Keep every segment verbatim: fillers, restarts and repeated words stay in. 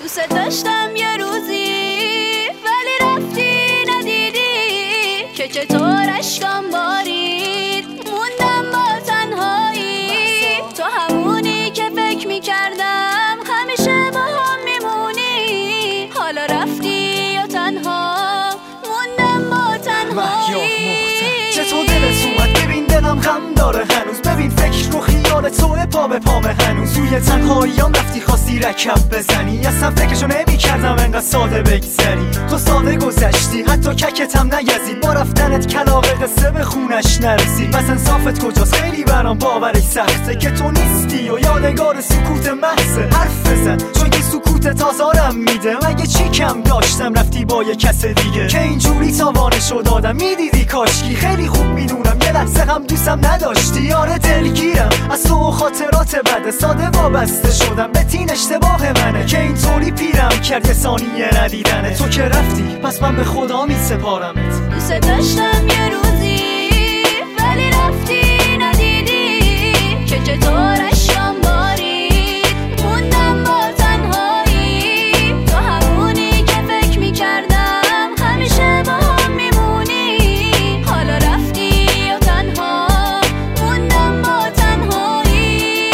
دوست داشتم یه روزی ولی رفتی ندیدی که چطور اشکام بارید موندم با تنهایی. تو همونی که فکر میکردم همیشه با هم میمونی، حالا رفتی و تنها موندم با تنهایی. چطور دلت اومد؟ ببین دلم غم داره هنوز، ببین فکر و خیال توه پا به پامه هنوز. توی تنهاییام رفتی خواستی رکب بزنی، اصلا فکرشو نمی کردم انقدر ساده بگذری. تو ساده گذشتی حتی ککتم نگزید، با رفتنت کلاغ قصه به خونش نرسید. بس انصافت کجاست؟ خیلی برام باورش سخته که تو نیستی و یادگار سکوت محضه. حرف بزن چون که سکوتت آزارم میده، مگه چی کم داشتم رفتی با یه کس دیگه که اینجوری تاوانشو دادم. میدیدی کاشکی خیلی خوب میدونم یه لحظه هم دوستم نداشتی. آره دلگیرم از تو و خاطرات بده، ساده وابسته شدم به تین اشتباه منه که اینطوری پیرم کرد یه ثانیه ندیدنه. تو که رفتی پس من به خدا میسپارمت. دوست داشتم یه روزی ولی رفتی ندیدی که چطور اشکام بارید موندم با تنهایی. تو همونی که فکر میکردم همیشه با هم میمونی، حالا رفتی و تنها موندم با تنهایی.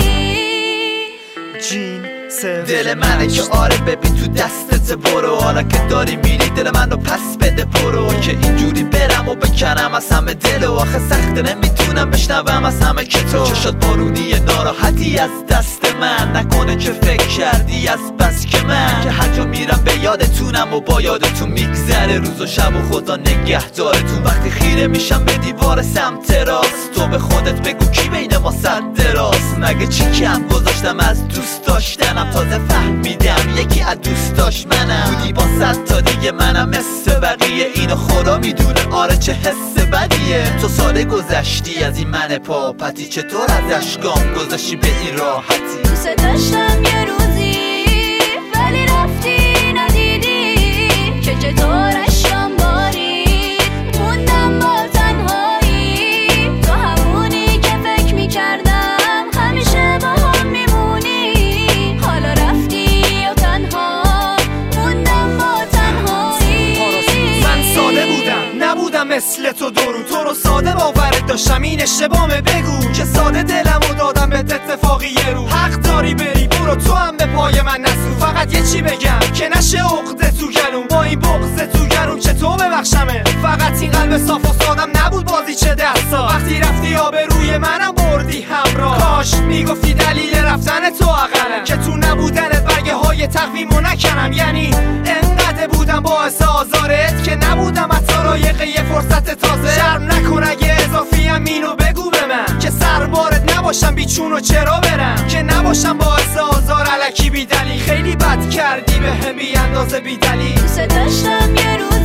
جین دل منه که آره ببین تو دستت برو، حالا که داری میری دل منو پس بده برو که اینجوری برم و بکنم از همه دلو. آخه سخته نمیتونم بشنوم از همه که تو چشات بارونی ناراحتی از دست من، نکنه که فکر کردی از بس که من که هر جا میرم به یادتونم و با یادتون میگذره روز و شب و خدا نگهدارتون. وقتی خیره میشم به دیوار سمت راست تو به خودت بگو کی بین ما صد دراست. مگه چی کم گذاشتم از دوست داشتنم، تازه فهمیدم یکی از دوست داشت منم. بودی با صد تا دیگه منم مثل بقیه، اینو خدا میدونه آره چه حس بدیه. تو ساده گذشتی از این من پاپتی، چطور از اشکام گذاشتی به این راحتی. دوست داشتم یه روزی ولی رفتی ندیدی که چطور اشکام بارید موندم با تنهایی. تو همونی که فکر میکردم همیشه با هم میمونی، حالا رفتی و تنها موندم با تنهایی. من ساده بودم نبودم مثل تو درو، تو رو ساده باورت داشتم این اشتباهمه. بگو که ساده دلمو دادم به اتفاقی یه رو. حق داری بری برو تو هم به پای من نسو. فقط یه چی بگم که نشه عقده تو گلوم، با این بغض تو گلوم چطور ببخشمه. فقط این قلب صاف و سادم نبود بازی چه دستا. وقتی رفتی آبروی منم بردی همراه، کاش میگفتی دلیل رفتن تو اقلم که تو نبودنت برگه های تقویمو نکنم. یعنی انقدر بودم باعث آزارت که نبودم حتی رایق یه فرصت تازه. شرم نکن اگه اضافیم اینو بگو به من که سربارت نباشم بیچون و چرا برم، که نباشم باعث آزار الکی بی دلیل. خیلی بد کردی به هم بی اندازه بی دلیل. دوست داشتم یه روز